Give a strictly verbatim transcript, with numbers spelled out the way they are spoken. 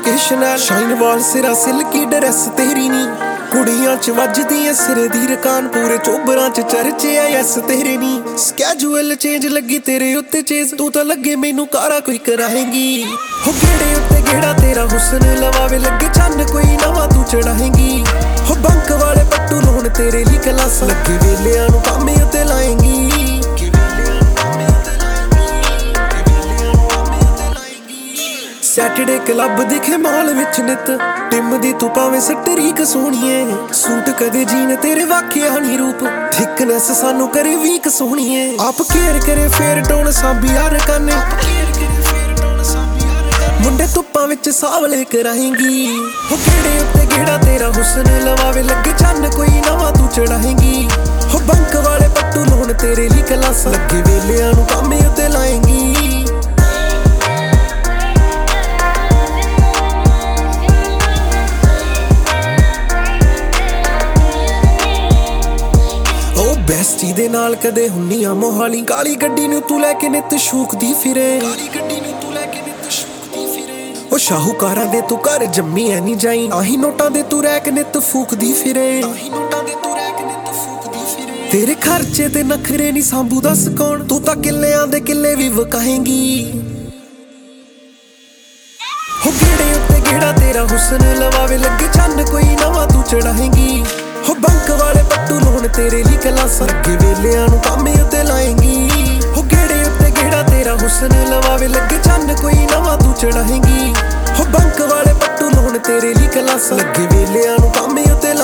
occasional shine वाल सिरा silkie dress तेरी नी कुड़ियां च वजदी ऐ सिरे दी रकान पूरे चोबरां च चर्चे ऐ यस तेरे नी स्कैजुअल चेंज लगी तेरे उत्ते चेज तू तां लगे मैनू कारा कोई कराएंगी हो गेड़े उत्ते गेड़ा तेरा हुस्न लवावे लगे चन्न कोई नवा तू चढ़ाएंगी हो बंक वाले पट्टू लोन तेरे ली क्लास लगे वेलियां नू कामे उत्ते लाएंगी सैटरडे क्लब दिखे मॉल विच नित टिम दी तू भावें सटरीक सोहणीए सूट कदे जीन तेरे वाकिया नी रूप थिकनेस सानू करे वीक सोहणीए आप केयर करे फेर टोन सांभी यार काने मुंडे धुप्पां विच सावले कराएंगी हो गेड़े उत्ते गेड़ा तेरा हुस्न लवावे लगे चन्न कोई नवा तू चढ़ाएंगी हो बंक वाले पट्टू लोन तेरे ली क्लास लगे वेलियां नू कामे उत्ते लाएंगी बेस्टी दे नाल कदे हुन्नियां मोहाली काली गड्डी नू तू लैके नित शूकदी फिरे काली गड्डी नू तू लैके नित शूकदी फिरे ओ शाहूकारां दे तू घर जम्मी ऐ नी जाई आही नोटां दे तू रैक नित फूकदी फिरे आही नोटां दे तू रैक नित फूकदी फिरे तेरे खर्चे ते नखरे नी सांभू दस कौन तू तां किल्लेआं दे किल्ले भी वकाएंगी हो गेड़े उत्ते गेड़ा तेरा हुस्न लवावे लगे चन्न कोई नवा तू चढ़ाएंगी हो बंक वाले पट्टू लोन तेरे ली क्लास लगे वेलियां नू कामे उत्ते लाएंगी हो गेड़े उत्ते गेड़ा तेरा हुस्न लवावे लगे चन्न कोई नवा तू चढ़ाएंगी हो बंक वाले पट्टू लोन तेरे ली क्लास लगे वेलियां नू कामे उत्ते